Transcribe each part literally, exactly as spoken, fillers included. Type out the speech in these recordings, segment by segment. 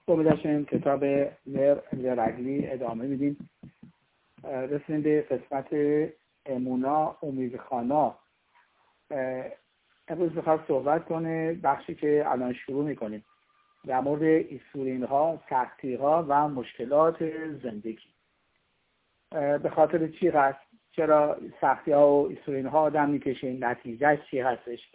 خب داشتیم کتاب مر رگلی ادامه میدیم. رسیدیم به قسمت امونا امیدخانا. امروز میخواد صحبت کنه بخشی که الان شروع میکنیم در مورد ایسورین ها، سختی ها و مشکلات زندگی. به خاطر چی هست؟ چرا سختی ها و ایسورین ها آدم میکشیم؟ نتیجهش چی هستش؟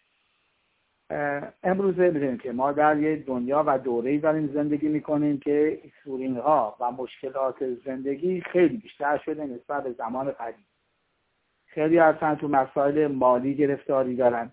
امروزه میدونیم که ما در یه دنیا و دوره‌ای داریم زندگی میکنیم که ایسورین ها و مشکلات زندگی خیلی بیشتر شده نسبت به زمان قدیم. خیلی اصلا تو مسائل مالی گرفتاری دارن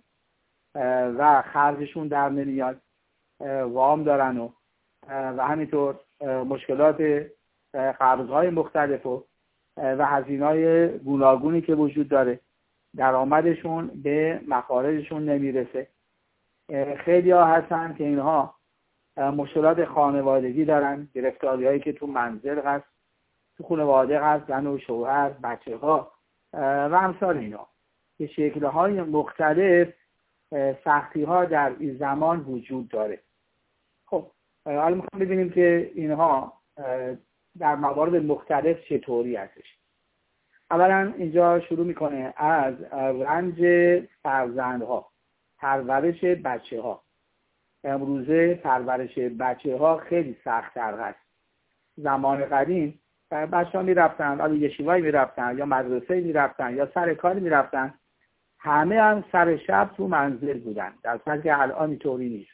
و خرجشون در نمیاد، وام دارن و و همینطور مشکلات قرض‌های مختلف و و هزینه‌های گوناگونی که وجود داره، درآمدشون به مخارجشون نمیرسه. خیلی ها هستن که اینها مشکلات خانوادگی دارن، گرفتاری هایی که تو منزل هست، تو خانواده هست، زن و شوهر، بچه ها و امثال اینا. که شکل های مختلف سختی ها در این زمان وجود داره. خب حالا میخوام ببینیم که اینها در موارد مختلف چطوری هستش. اولا اینجا شروع میکنه از رنج فرزندها، پرورش بچه ها. امروزه پرورش بچه ها خیلی سخت تر هست. زمان قدیم بچه ها می رفتن، حالا یشیوایی می رفتن یا مدرسه می رفتن یا سر کاری می رفتن، همه هم سر شب تو منزل بودن، در حالی که الان اینطوری نیست.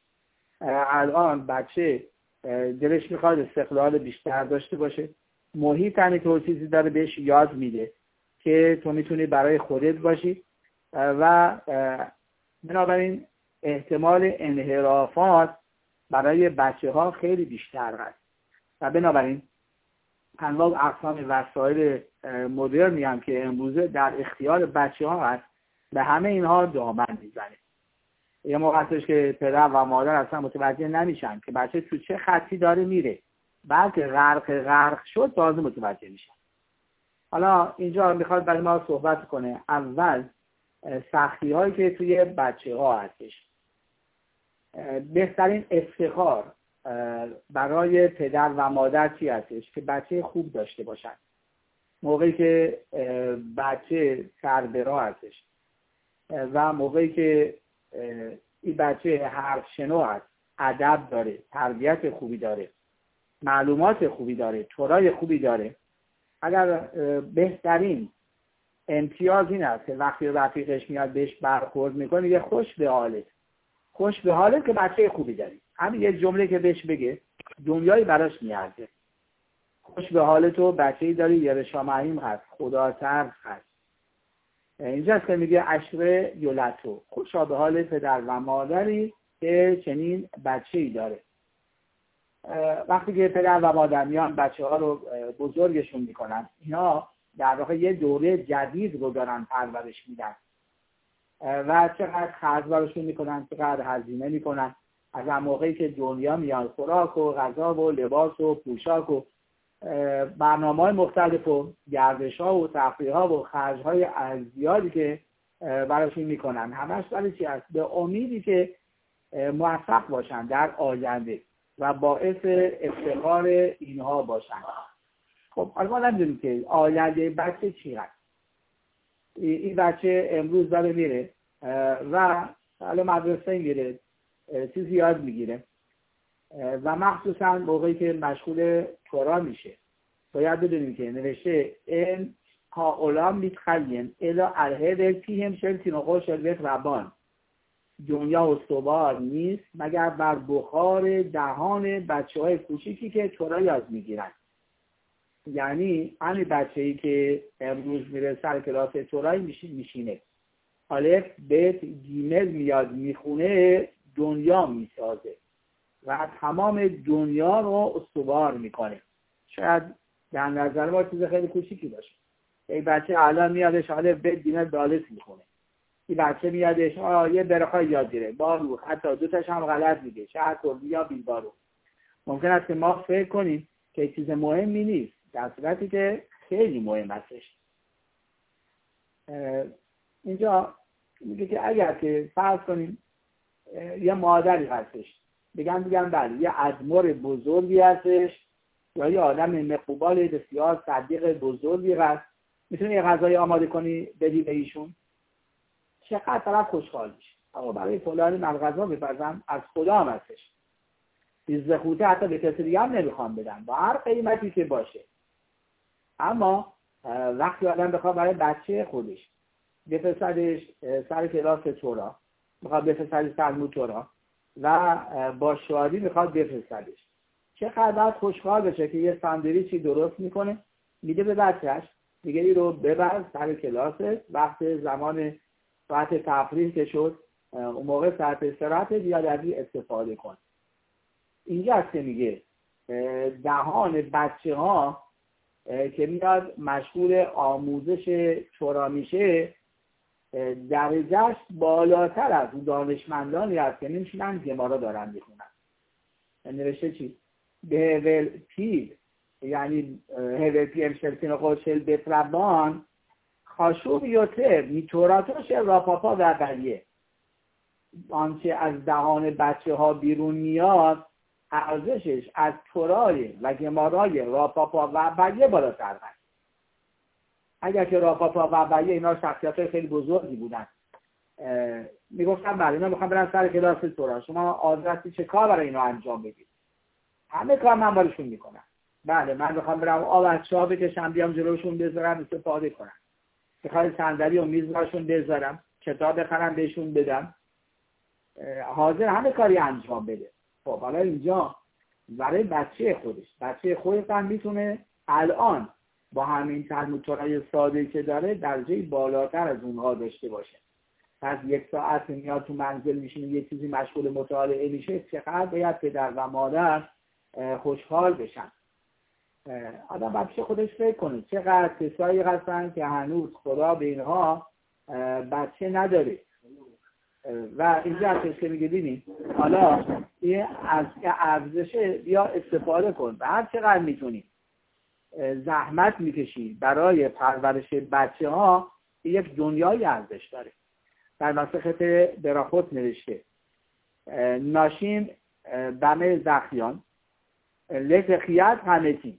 الان بچه دلش میخواد استقلال بیشتر داشته باشه، محیط همینطور چیزی داره بهش یاد میده که تو میتونی برای خودت باشی و بنابراین احتمال انحرافات برای بچه ها خیلی بیشتر هست و بنابراین انواع اقسام وسایل مدرنی هم که امروزه در اختیار بچه ها هست به همه اینها دامن میزنه. یه موقع هستش که پدر و مادر اصلا متوجه نمیشن که بچه تو چه خطی داره میره، بلکه غرق غرق شد تازه متوجه میشن. حالا اینجا میخواد برای ما صحبت کنه اول سختی هایی که توی بچه ها هستش. بهترین افتخار برای پدر و مادر چی هستش؟ که بچه خوب داشته باشن. موقعی که بچه سربراه هستش و موقعی که این بچه حرف شنو هست، ادب داره، تربیت خوبی داره، معلومات خوبی داره، تورای خوبی داره، اگر بهترین امتیاز این است که وقتی رفیقش میاد بهش برخورد میکنه یه خوش به حالت، خوش به حالت که بچه خوبی داری. همین یه جمله که بهش بگه دنیایی براش میارزه. خوش به حالت و بچه‌ای داری یرشامعیم هست، خدا ترس هست. اینجاست که میگه عشره یولتو، خوشا به حال پدر و مادری که چنین بچه‌ای داره. وقتی که پدر و مادر میان بچه ها رو بزرگشون میکنن، اینا در واقع یه دوره جدید رو دارن پرورش میدن و چقدر خرج براشون میکنن، چقدر هزینه میکنن. از اون موقعی که دنیا میاد خوراک و غذا و لباس و پوشاک و برنامه‌های مختلف و گردش‌ها و تفریح‌ها و خرج‌های زیادی که براشون میکنن، همش برای چی هست؟ به امیدی که موفق باشن در آینده و باعث افتخار اینها باشن. خب حالا ما نمیدونیم که آینده بچه چی هست. این بچه امروز داره میره و حالا مدرسه میره، چیزی یاد میگیره و مخصوصا موقعی که مشغول تورا میشه باید بدونیم که نوشته این ها اولام میتخلیم الا الهد فیهم شلتین و خوش الوت ربان، دنیا استوار نیست مگر بر بخار دهان بچه های کوچیکی که تورا یاد میگیرن. یعنی همین بچه‌ای که امروز میره سر کلاس تورایی میشینه، الف بیت گیمل میاد میخونه، دنیا میسازه و تمام دنیا رو استوار میکنه. شاید در نظر ما چیز خیلی کوچیکی باشه. یک بچه الان میادش الف بیت گیمل دالس میخونه، این بچه میادش آه یه برخای یاد گیره، بارو، حتی دوتاش هم غلط میگه، شهر کردی یا بیلبارو. ممکن است که ما فکر کنیم که چیز مهمی نیست، در صورتی که خیلی مهم هستش. اینجا میگه که اگر که فرض کنیم یه مادری هستش بگن بگن بله یه ادمر بزرگی هستش یا یه آدم مقبول بسیار صدیق بزرگی هست، میتونی یه غذای آماده کنی بدی به ایشون، چقدر طرف خوشحال میشه. اما برای فلانی من غذا میپزم از خدا هم هستش، بیزخوته حتی به کسی دیگه هم نمیخوام بدم با هر قیمتی که باشه. اما وقتی آدم بخواد برای بچه خودش بفرستدش سر کلاس تورا، میخواد بفرستدش تلمود تورا و با شادی میخواد بفرستدش، چقدر باید خوشحال بشه که یه ساندویچی درست میکنه میده به بچهش، دیگه این رو ببر سر کلاست، وقت زمان ساعت تفریح که شد اون موقع ساعت استراحت بیاد از این استفاده کن. اینجا است که میگه دهان بچه ها که میاد مشغول آموزش تورا میشه درجهش بالاتر از اون دانشمندانی هست که نمیشونن گمارا دارن میخونن. نوشته چی؟ به هول پیل یعنی هول پیم شلتین قوشل بطربان خاشوب یوتر میتوراتوش راپاپا و بلیه، آنچه از دهان بچه ها بیرون میاد ارزشش از تورای و گمارای راپاپا و بلیه بالاتر هست. اگر که راپاپا و بلیه اینا شخصیت خیلی بزرگی بودن میگفتن بله اینا میخوام برن سر کلاس تورا، شما آزادی چه کار برای اینا انجام بدید؟ همه کار من براشون میکنم. بله من میخوام برم آب از چاه بکشم بیام جلوشون بذارم استفاده کنم، میخوام صندلی و میز براشون بذارم، کتاب بخرم بهشون بدم، حاضر همه کاری انجام بده. خب حالا اینجا برای بچه خودش، بچه خودش هم میتونه الان با همین تلمود تورای ساده که داره درجه بالاتر از اونها داشته باشه. پس یک ساعت میاد تو منزل میشینه یه چیزی مشغول مطالعه میشه، چقدر باید پدر و مادر خوشحال بشن. آدم باید پیش خودش فکر کنه چقدر کسایی هستن که هنوز خدا به اینها بچه نداره و اینجا هستش که میگه ببین حالا این از ارزشه بیا استفاده کن و هر چقدر میتونی زحمت میکشی برای پرورش بچه ها، یک دنیای ارزش داره. در مسخت براخوت نوشته ناشیم دم زخیان لتخیت همتی،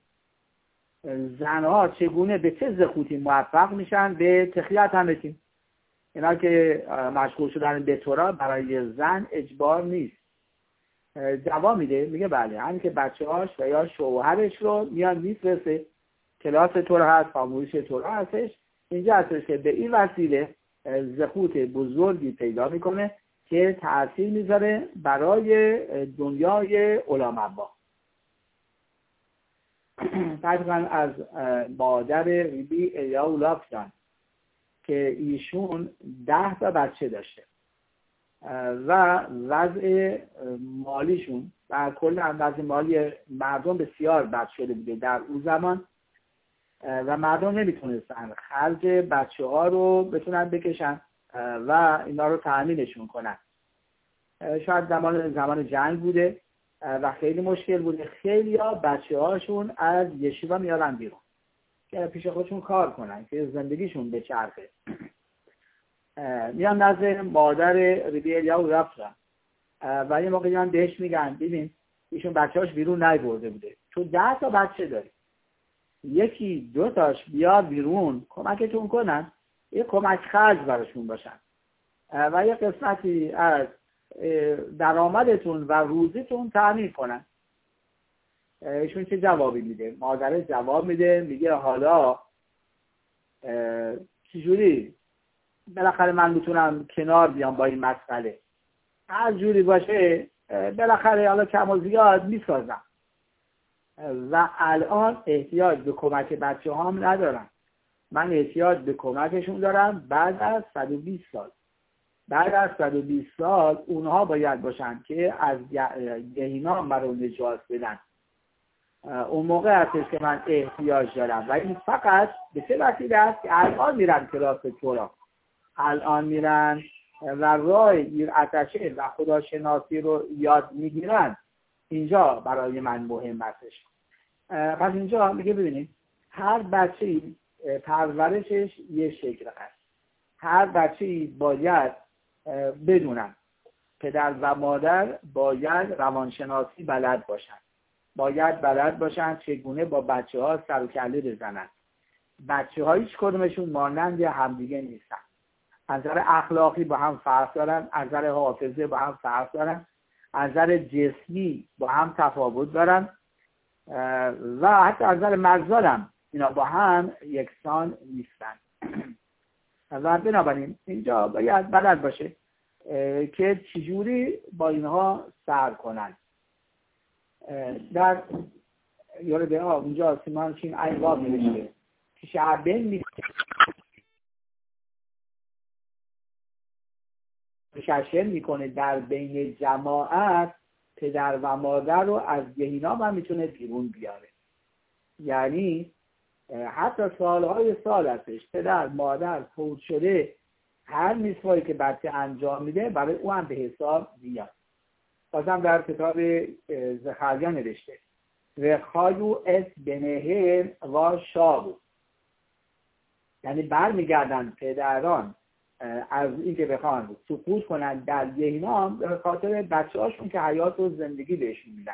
زنها چگونه به چه زخوتی موفق میشن به تخیت همتی. اینا که مشغول شدن به تورا برای زن اجبار نیست. جواب میده میگه بله همین که بچه هاش و یا شوهرش رو میان میفرسته کلاس تورا هست، آموزش تورا هستش، اینجا هستش که به این وسیله زخوت بزرگی پیدا میکنه که تأثیر میذاره برای دنیای علماء. طبقا از مادر ریبی الیاو لافتان که ایشون ده تا بچه داشته و وضع مالیشون و کل وضع مالی مردم بسیار بد شده بوده در اون زمان و مردم نمیتونستن خرج بچه ها رو بتونن بکشن و اینا رو تأمینشون کنن. شاید زمان زمان جنگ بوده و خیلی مشکل بوده. خیلی ها بچه هاشون از یشیوا میارن بیرون که پیش خودشون کار کنن که زندگیشون بچرخه. میان نزد مادر ریبی الیاو رفتن و یه موقعی هم بهش میگن ببین ایشون بچه هاش بیرون نیبرده بوده، تو ده تا بچه داری، یکی دو تاش بیار بیرون کمکتون کنن، یه کمک خرج براشون باشن و یه قسمتی از درآمدتون و روزیتون تامین کنن. ایشون چه جوابی میده؟ مادر جواب میده میگه حالا چجوری بالاخره من میتونم کنار بیام با این مسئله، هر جوری باشه بالاخره حالا کم و زیاد میسازم و الان احتیاج به کمک بچه هم ندارم، من احتیاج به کمکشون دارم بعد از صد و بیست سال. بعد از صد و بیست سال اونها باید باشن که از گهینا مرا نجات بدن. اون موقع هستش که من احتیاج دارم و این فقط به چه وسیله است که الان میرن کلاس تورا، الان میرن و راه ایرعتشه و خداشناسی رو یاد میگیرن. اینجا برای من مهم هستش. پس اینجا میگه ببینید هر بچه‌ای پرورشش یه شکل هست. هر بچه‌ای باید بدونن پدر و مادر باید روانشناسی بلد باشن، باید بلد باشن چگونه با بچه ها سر و کله بزنن. بچه ها هیچ کدومشون مانند همدیگه نیستن، از نظر اخلاقی با هم فرق دارن، از نظر حافظه با هم فرق دارن، از نظر جسمی با هم تفاوت دارن و حتی از نظر مغزی هم اینا با هم یکسان نیستن. و بنابراین اینجا باید بلد باشه که چجوری با اینها سر کنن. در یورد ها اونجا سیمان چین این باب نوشته که شعبین می ششن میکنه در بین جماعت پدر و مادر رو از گهینا هم میتونه بیرون بیاره. یعنی حتی سالهای سال هستش پدر مادر فوت شده، هر میسوایی که بچه انجام میده برای او هم به حساب میاد. بازم در کتاب زخریا نوشته و خایو اس بنهر و شابو، یعنی برمیگردن پدران از این که بخوان سقوط کنن در گهینا به خاطر بچه هاشون که حیات و زندگی بهشون میدن.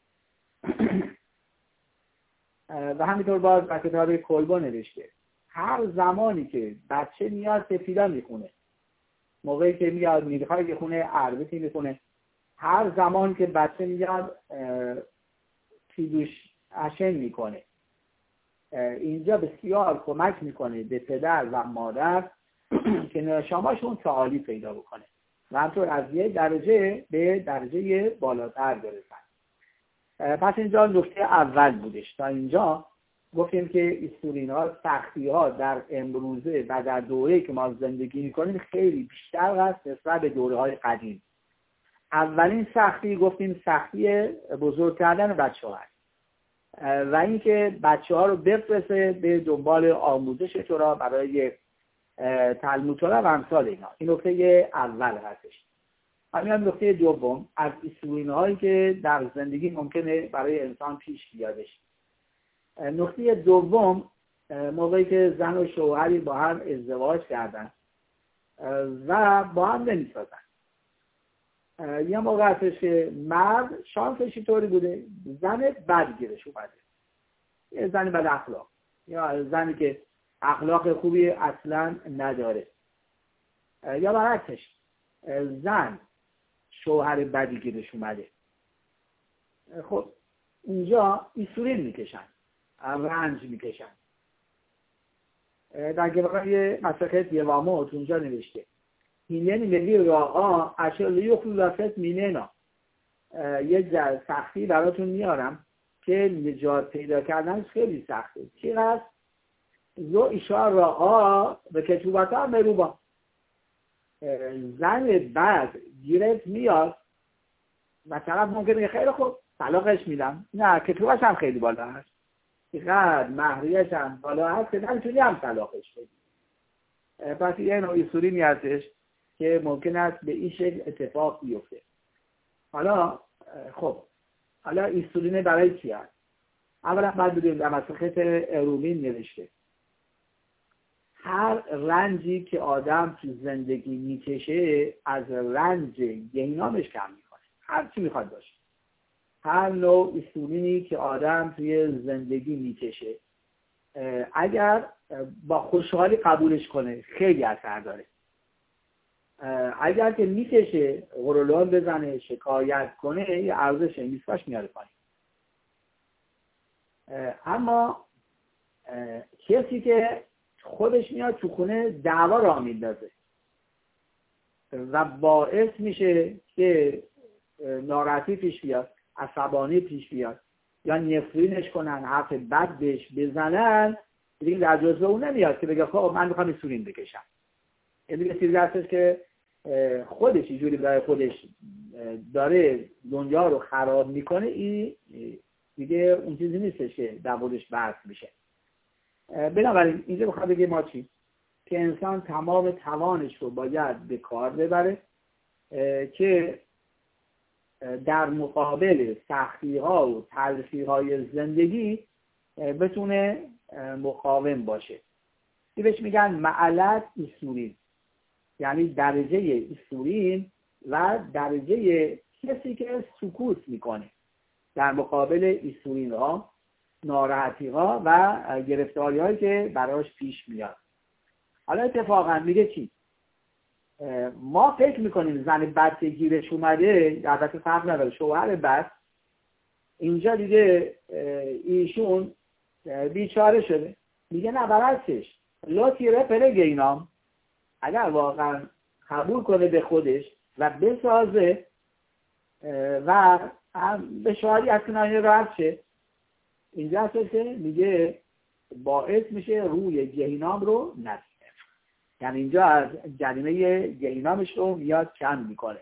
و همینطور باز در کتاب کلبا نوشته هر زمانی که بچه میاد سفیدا میخونه، موقعی که میاد میخواد بخونه عربی میخونه، هر زمان که بچه میاد پیدوش اشن میکنه، اینجا بسیار کمک میکنه به پدر و مادر که نشاماشون تعالی پیدا بکنه و همطور از یه درجه به درجه بالاتر برسن. پس اینجا نکته اول بودش. تا اینجا گفتیم که ایستورین ها، سختی ها در امروزه و در دوره‌ای که ما زندگی میکنیم خیلی بیشتر است نسبت به دوره های قدیم. اولین سختی گفتیم سختی بزرگ کردن بچه ها هست و اینکه بچه ها رو بفرسته به دنبال آموزش تورا برای تلمود تورا و امثال اینا. این نکته اول هستش. همین نکته دوم از ایستورین هایی که در زندگی ممکنه برای انسان پیش بیادش. نکته دوم موقعی که زن و شوهری با هم ازدواج کردن و با هم نمیسازن، یه موقع هستش که مرد شانسش طوری بوده زن بد گیرش اومده، یه زن بد اخلاق یا زنی که اخلاق خوبی اصلا نداره، یا برعکسش زن شوهر بدی گیرش اومده. خب اینجا ایسورین میکشن، رنج میکشن. در گبقای مسخت یواموت اونجا نوشته هینه ملی راقا اشالی یخلوست مینینا، یه سختی براتون میارم که نجات پیدا کردنش خیلی سخته. چی هست؟ زو ایشا راقا به کتوبت ها مروبا، زن بعد گیرت میاد و طرف ممکنه خیلی خوب طلاقش میدم، نه کتوبش هم خیلی بالا هست، اینقدر مهریش هم بالا هست که نمیتونی هم طلاقش بدی. پس یه نوع ایسورینی هستش که ممکن است به این شکل اتفاق بیفته. حالا خب حالا ایسورینه برای چی هست؟ اولا باید بدونیم در مسخت ارومین نوشته هر رنجی که آدم تو زندگی میکشه از رنج گهینامش کم میکنه، هر چی میخواد باشه. هر نوع ایسورینی که آدم توی زندگی میکشه اگر با خوشحالی قبولش کنه خیلی اثر داره. اگر که میکشه غرولان بزنه شکایت کنه یه ارزش میساش میاره پایین. اما کسی که خودش میاد تو خونه دعوا را میندازه و باعث میشه که ناراحتی پیش بیاد، عصبانی پیش بیاد یا نفرینش کنن، حرف بد بهش بزنن، دیگه در جزء اون نمیاد که بگه خب من میخوام ایسورین بکشم. این دیگه چیزی هستش که خودش اینجوری برای خودش داره دنیا رو خراب میکنه، این دیگه اون چیزی نیستش که در موردش بحث میشه. بنابراین اینجا بخواد بگه ما چی؟ که انسان تمام توانش رو باید به کار ببره که در مقابل سختی ها و تلخی های زندگی بتونه مقاوم باشه. این بهش میگن معلت ایسورین، یعنی درجه ایسورین و درجه کسی که سکوت میکنه در مقابل ایسورین ها، ناراحتی ها و گرفتاری هایی که براش پیش میاد. حالا اتفاقا میگه چی؟ ما فکر میکنیم زن بد که گیرش اومده، البته فرق نداره، شوهر بد، اینجا دیگه ایشون بیچاره شده. میگه نه، برعکسش، لا تیره پلگه اینام، اگر واقعا قبول کنه به خودش و بسازه و به شوهری از کنایه راحت شه، اینجا هست که میگه باعث میشه روی گهینام رو نبینه. یعنی اینجا از جریمه گهینامش رو میاد کم میکنه.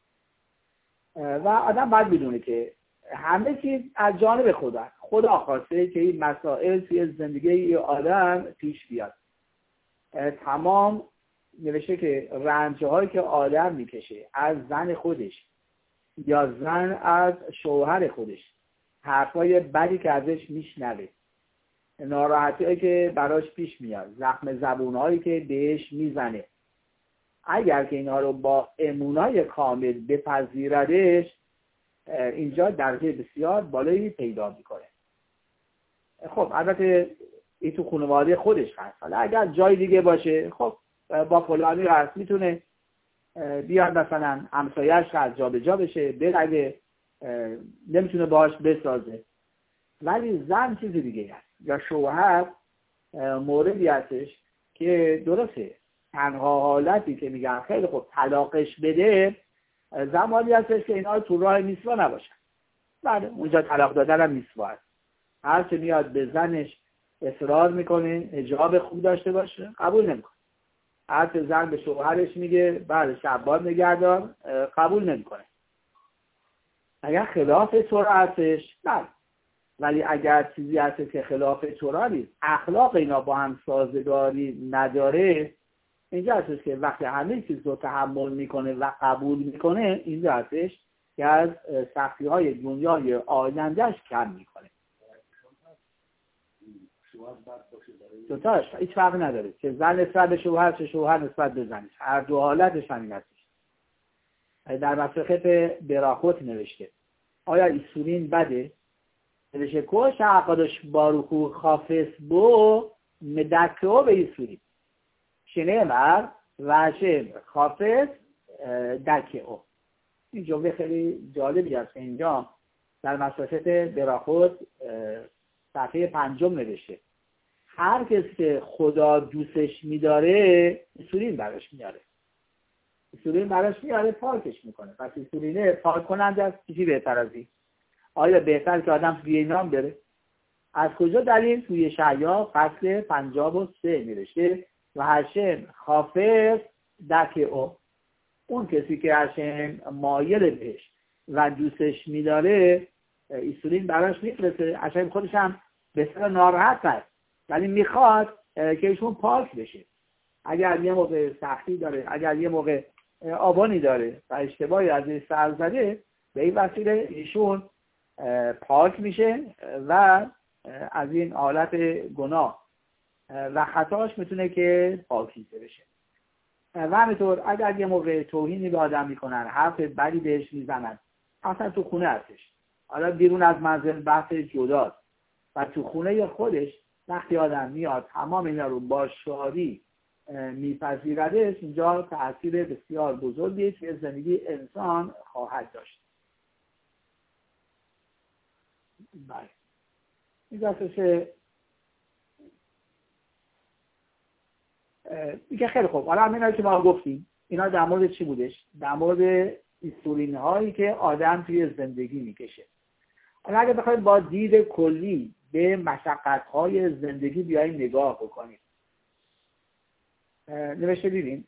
و آدم باید بدونه که همه چیز از جانب خدا خدا خواسته که این مسائل توی زندگی آدم پیش بیاد. تمام نوشته که رنجهایی که آدم میکشه از زن خودش یا زن از شوهر خودش، حرفای بدی که ازش میشنوه، ناراحتی هایی که براش پیش میاد، زخم زبون هایی که بهش میزنه، اگر که اینها رو با امونای کامل بپذیردش، اینجا درجه بسیار بالایی پیدا میکنه. خب البته این تو خانواده خودش هست. حالا اگر جای دیگه باشه، خب با فلانی هست، میتونه بیاد مثلا همسایه‌اش از جا به جا بشه، برگه، نمیتونه باهاش بسازه. ولی زن چیزی دیگه هست، یا شوهر موردی هستش که درسته تنها حالتی که میگن خیلی خوب طلاقش بده، زمانی هستش که اینا تو راه میسوا نباشن. بله، اونجا طلاق دادن هم میسوا هست. هر چه میاد به زنش اصرار میکنه حجاب خوب داشته باشه، قبول نمیکنه. هر چه زن به شوهرش میگه بله شبان نگهدار، قبول نمیکنه. اگر خلاف طور هستش، بله. ولی اگر چیزی هست که خلاف طور نیست، اخلاق اینا با هم سازگاری نداره، اینجا هستش که وقتی همه چیز رو تحمل میکنه و قبول میکنه، اینجا هستش که از سختی های دنیای آیندهش کم میکنه. دوتاش هیچ فرق نداره، که زن نسبت به شوهر چه شوهر نسبت به زنش، هر دو حالتش همین هستش. در مسخط براخوت نوشته آیا ایسورین بده؟ نوشته کوش عقادش باروکو خافس بو مدکو به ایسورین شنه مر وشه خافس دکه او. این جمله خیلی جالبی است. اینجا در مسخط براخوت صفحه پنجم نوشته هر کسی که خدا دوستش میداره ایسورین براش میاره. ایسورین براش میاره، پاکش میکنه. پس ایسورینه پاک کننده است. چیزی بهتر از این؟ آیا بهتر که آدم توی اینام بره؟ از کجا دلیل؟ توی شعیا فصل پنجاب و سه نوشته و هشم خافر دک او. اون کسی که هشم مایل بهش و دوستش میداره، ایسورین براش میفرسته. هشم خودش هم بسیار ناراحت هست، ولی میخواد که ایشون پاک بشه. اگر یه موقع سختی داره، اگر یه موقع آبانی داره و اشتباهی از این سر زده، به این وسیله ایشون پاک میشه و از این حالت گناه و خطاش میتونه که پاکیزه بشه. و همینطور اگر یه موقع توهینی به آدم میکنن، حرف بدی بهش میزنن، اصلا تو خونه هستش، حالا بیرون از منزل بحث جداست، و تو خونه خودش وقتی آدم میاد تمام اینا رو با شادی میپذیردش، اینجا تأثیر بسیار بزرگی توی زندگی انسان خواهد داشت. بله، این دستشه میگه خیلی خوب. حالا همین هایی که ما گفتیم اینا در مورد چی بودش؟ در مورد ایسورین هایی که آدم توی زندگی میکشه. حالا اگه بخواید با دید کلی به مشقت های زندگی بیاییم نگاه بکنیم، نوشته دیدیم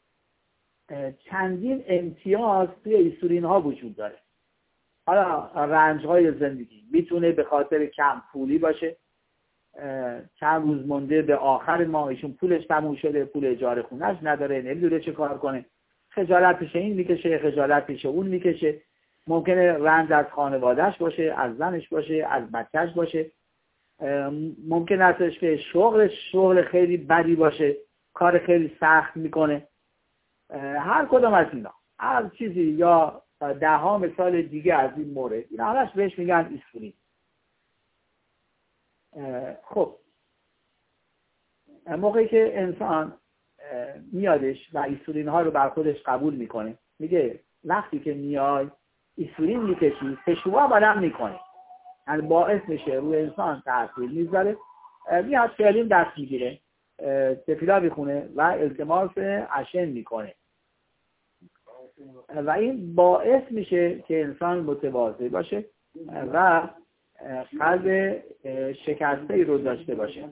چندین امتیاز توی ایسورین ها وجود داره. حالا رنج های زندگی میتونه به خاطر کم پولی باشه، چند روز مونده به آخر ماه ایشون پولش تموم شده، پول اجاره خونهش نداره، نمیدونه چه کار کنه، خجالت پیش این میکشه، خجالت پیش اون میکشه. ممکنه رنج از خانوادهش باشه، از زنش باشه، از بچهش باشه. ممکن هستش که شغلش شغل خیلی بدی باشه، کار خیلی سخت میکنه. هر کدام از اینا هر چیزی یا ده ها مثال دیگه از این مورد، این همش بهش میگن ایسولین. خب موقعی که انسان میادش و ایسولین ها رو بر خودش قبول میکنه، میگه وقتی که میای ایسولین میکشی تشوها بدم میکنه، یعنی باعث میشه روی انسان تاثیر میذاره، میاد فعلین دست میگیره، تفیلا میخونه و التماس عشن میکنه و این باعث میشه که انسان متواضع باشه و قلب شکسته ای رو داشته باشه.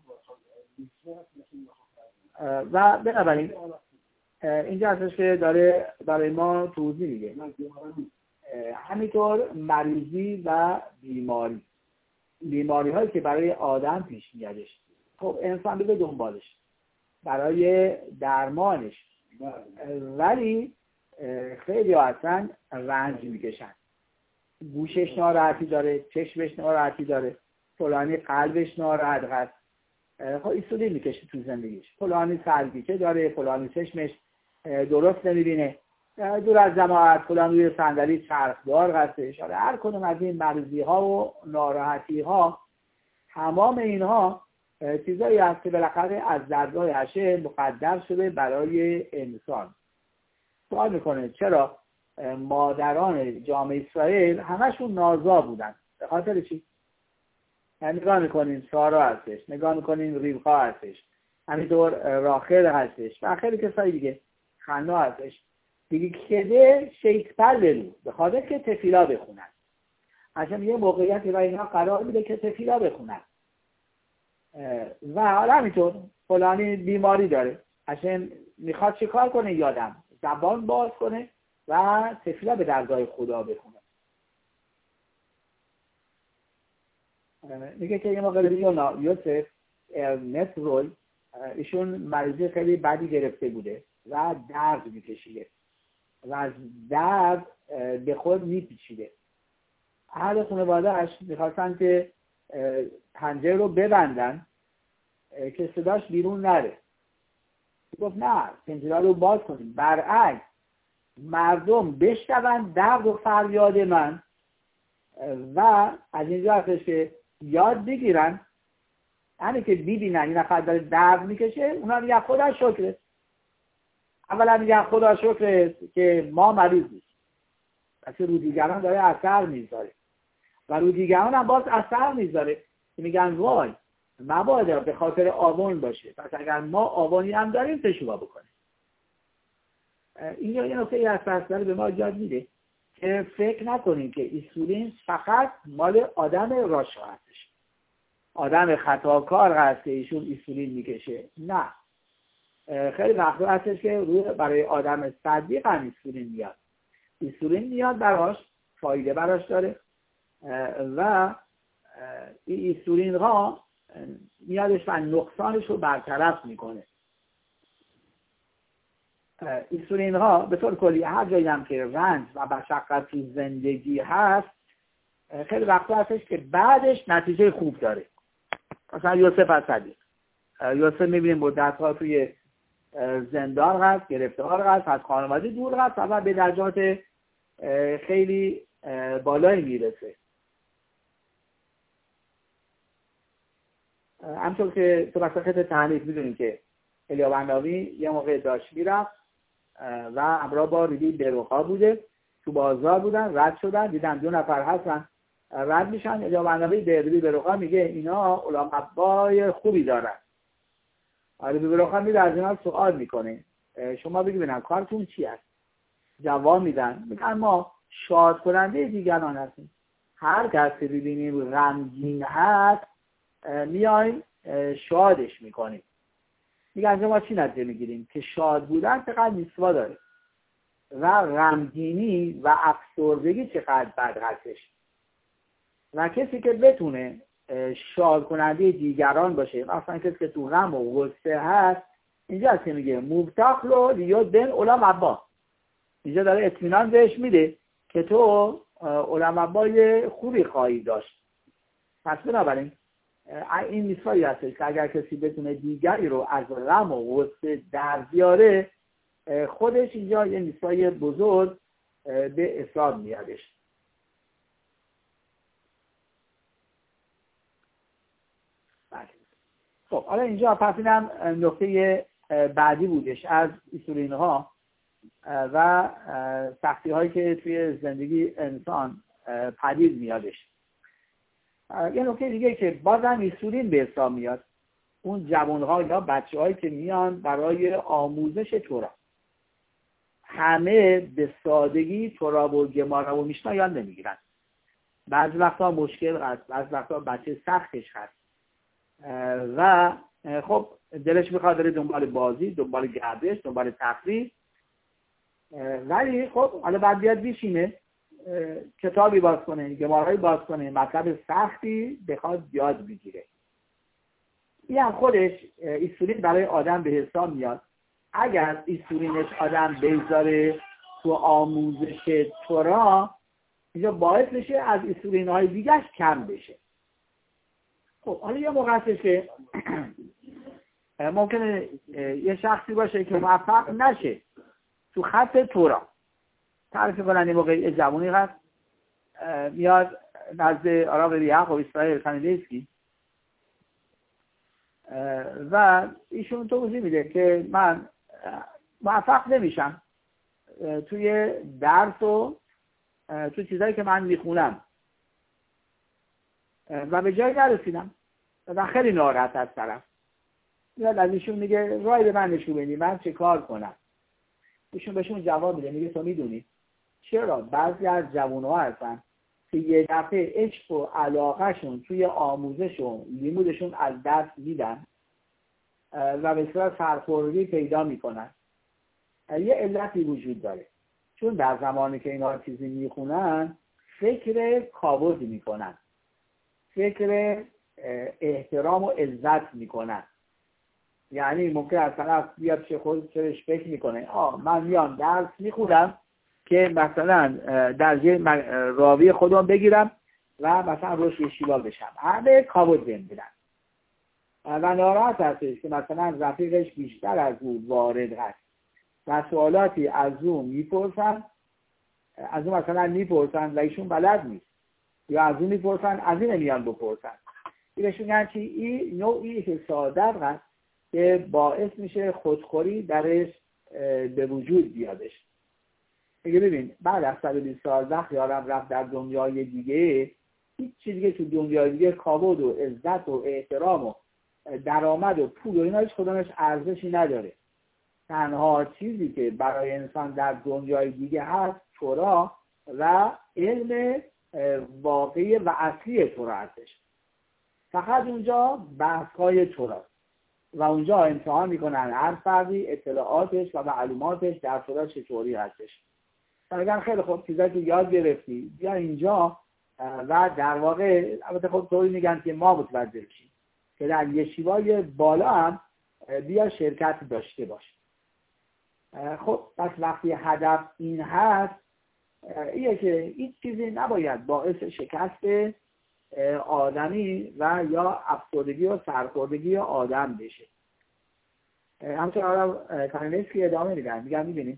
و بنابراین اینجا هستش که داره برای ما توضیح میگه. همینطور مریضی و بیماری، بیماری هایی که برای آدم پیش میادش، خب انسان بده دنبالش برای درمانش، ولی خیلی اصلا رنج میکشن. گوشش ناراحتی داره، چشمش ناراحتی داره، فلانی قلبش ناراحت هست، خب ایسولین میکشه تو زندگیش. فلانی سرگیچه داره، فلانی چشمش درست نمیبینه، دور از جماعت، فلانی روی صندلی چرخدار هستش. هر کدوم از این مریضی ها و ناراحتی ها، تمام اینها چیزایی هست که بالاخره از دردهای عشه مقدر شده برای انسان. سوال میکنه چرا مادران جامعه اسرائیل همشون نازا بودن؟ به خاطر چی؟ نگاه میکنین سارا هستش، نگاه میکنین ریبقا هستش، همینطور راخل هستش و خیلی کسایی دیگه، خنا هستش دیگه، کده شیکپر برو به خاطر که تفیلا بخونن، عشان یه موقعیتی و اینا قرار میده که تفیلا بخونن. و حالا همینطور فلانی بیماری داره، عشان میخواد چه کار کنه؟ یادم زبان باز کنه و تفیلا به درگاه خدا بخونه. میگه که یه موقع دیگه یوسف ارنست روی، ایشون مریضی خیلی بدی گرفته بوده و درد میکشیده و از درد به خود میپیچیده. اهل خانواده‌اش میخواستن که پنجره رو ببندن که صداش بیرون نره. گفت نه، پنجره رو باز کنیم، برعکس مردم بشنون درد و فریاد من و از اینجا هستش که یاد بگیرن، یعنی که ببینن این نفر داره درد میکشه، اونا میگن خدا شکرت. اولا میگن خدا شکرت که ما مریض نیست، پس رو دیگران داره اثر میذاره و رو دیگران هم باز اثر میذاره، میگن وای مبادا به خاطر آون باشه، پس اگر ما آوانی هم داریم تشویق بکنیم. اینجا یه نکته از به ما یاد میده که فکر نکنیم که ایسولین فقط مال آدم راشا هستش، آدم خطاکار هست که ایشون ایسولین میکشه. نه، خیلی وقتا هستش که روی برای آدم صدیق هم ایسولین میاد، ایسولین میاد براش، فایده براش داره و این ایسولین ها میادش و نقصانش رو برطرف میکنه. ایسولین ها به طور کلی هر جایی هم که رنج و مشقت تو زندگی هست، خیلی وقتا هستش که بعدش نتیجه خوب داره. مثلا یوسف صدیق، یوسف میبینیم مدت‌ها توی زندان هست، گرفتار هست، از خانواده دور هست و به درجات خیلی بالایی میرسه. همطور که تو بسته خط تحلیف میدونیم که الیاب الناوی یه موقع داشت میرفت و همراه با ریبی بروقا بوده، تو بازار بودن، رد شدن، دیدن دو نفر هستن رد میشن. الیاب الناوی به ریبی بروقا میگه اینا علماء خوبی دارن. ریبی بروقا میده از اینا سوال میکنه شما بگی ببینم کارتون چی است؟ جواب میدن، میگن ما شاد کننده دیگران هستیم. هر کسی ببینیم غمگین هست میایم شادش میکنیم. میگن ما چی نتیجه میگیریم؟ که شاد بودن چقدر میسوا داره و غمگینی و افسردگی چقدر بد هستش. و کسی که بتونه شاد کننده دیگران باشه، مثلا کسی که تو غم و غصه هست، اینجا هست که میگه مبتخلو لیود بین علماء، اینجا داره اطمینان بهش میده که تو علماء خوبی خواهی داشت. پس بنابراین این مثالی هستش که اگر کسی بتونه دیگری رو از غم و غصه در بیاره، خودش اینجا یه نیسای بزرگ به اسلام میادش. خب حالا اینجا پس اینم نکته بعدی بودش از ایسولین ها و سختی هایی که توی زندگی انسان پدید میادش. یه نکته دیگه که بازم ایسولین به حساب میاد، اون جوان ها یا بچه هایی که میان برای آموزش تورا، همه به سادگی تورا و گمارا و میشنا یاد نمیگیرن. بعضی وقتا مشکل هست، بعضی وقتا بچه سختش هست و خب دلش میخواد بره دنبال بازی، دنبال گردش، دنبال تفریح، ولی خب حالا بعد بیاد بیشینه کتابی باز کنه، گمارایی باز کنه، مطلب سختی بخواد یاد بگیره. این هم خودش ایسولین برای آدم به حساب میاد. اگر ایسولینش آدم بذاره تو آموزش تورا، اینجا باعث بشه از ایسولین های دیگرش کم بشه. خب حالا یه موقع هستش که ممکنه یه شخصی باشه که موفق نشه تو خط تورا. تعریف کنن یه موقع یه جوانی هست میاد نزد آراب ریحق و اسرائیل کانیلیسکی و ایشون توضیح میده که من موفق نمیشم توی درس و توی چیزایی که من میخونم و به جایی نرسیدم و خیلی ناراحت از طرف. میاد از ایشون میگه رای به من نشون بدید من چه کار کنم. ایشون بهشون جواب میده، میگه تو میدونی چرا بعضی از جوان‌ها هستن که یه دفعه عشق و علاقهشون توی آموزش و لیمودشون از دست میدن و به صورت سرخوردگی پیدا میکنن؟ یه علتی وجود داره، چون در زمانی که اینا چیزی میخونن فکر کاوش میکنن، فکر احترام و عزت میکنن. یعنی ممکن از طرف بیاد چه خودش فکر میکنه آه من میام درس میخونم که مثلا درجه راوی خودم بگیرم و مثلا روش یشیوا بشم، همه کاوش بهم و ناراحت هستش که مثلا رفیقش بیشتر از او وارد هست و سوالاتی از او میپرسن، از او مثلا میپرسن و ایشون بلد نیست، یا از او میپرسن از این نمیان بپرسن. ایشون یعنی چی؟ این نوعی حسادت هست که باعث میشه خودخوری درش به وجود بیادش. میگه ببین بعد از صد و بیست سال وقت یارم رفت در دنیای دیگه، هیچ چیزی که تو دنیای دیگه کابود و عزت و احترام و درآمد و پول و اینا هیچ کدومش ارزشی نداره. تنها چیزی که برای انسان در دنیای دیگه هست تورا و علم واقعی و اصلی تورا هستش. فقط اونجا بحث‌های تورا و اونجا امتحان میکنن هر فردی اطلاعاتش و معلوماتش در تورا چطوری هستش. مثلا خیلی خوب چیزایی که یاد گرفتی بیا اینجا و در واقع البته خب طوری میگن که ما متوجه بشیم که در یشیوای بالا هم بیا شرکت داشته باش. خب پس وقتی هدف این هست اینه که هیچ چیزی نباید باعث شکست آدمی و یا افسردگی و سرخوردگی آدم بشه. همچنین آدم کانیلیسکی ادامه میدن، میگن میبینیم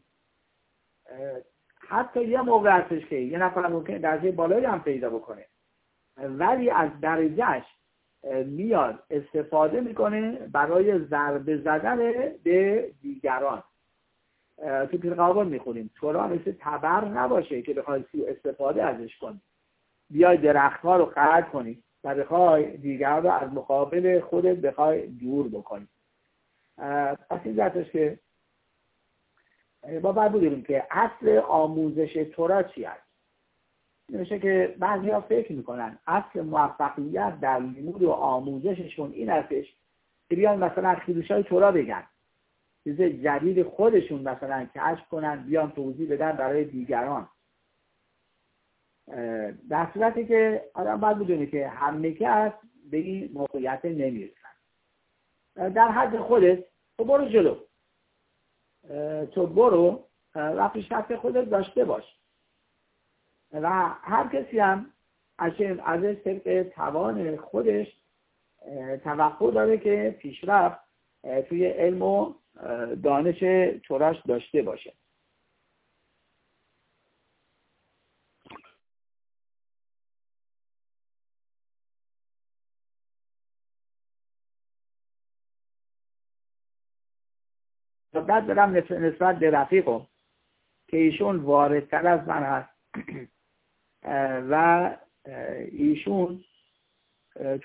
حتی یه موقع هستش که یه نفر ممکنه درجه بالایی هم پیدا بکنه ولی از درجهش میاد استفاده میکنه برای ضربه زدن به دیگران. تو پیرقابل میخونیم تورا مثل تبر نباشه که بخوای سوء استفاده ازش کنی، بیای درختها رو قطع کنی و بخوای دیگران رو از مقابل خودت بخوای دور بکنی. پس این ذاتش که ما باید بدونیم که اصل آموزش تورا چی هست. نمیشه که بعضی ها فکر میکنن اصل موفقیت در لیمود و آموزششون این هستش که بیان مثلا خیلوشای تورا بگن، چیز جدید خودشون مثلا کشف کنن بیان توضیح بدن برای دیگران. در صورتی که آدم باید بدونه که همه کس به این موقعیت نمیرسن. در حد خودت تو برو جلو، تو برو و پیشرفت خودت داشته باش و هر کسی هم ازش طبق توان خودش توقع داره که پیشرفت توی علم و دانش تراش داشته باشه. بعد برم نسبت به رفیقم که ایشون واردتر از من هست و ایشون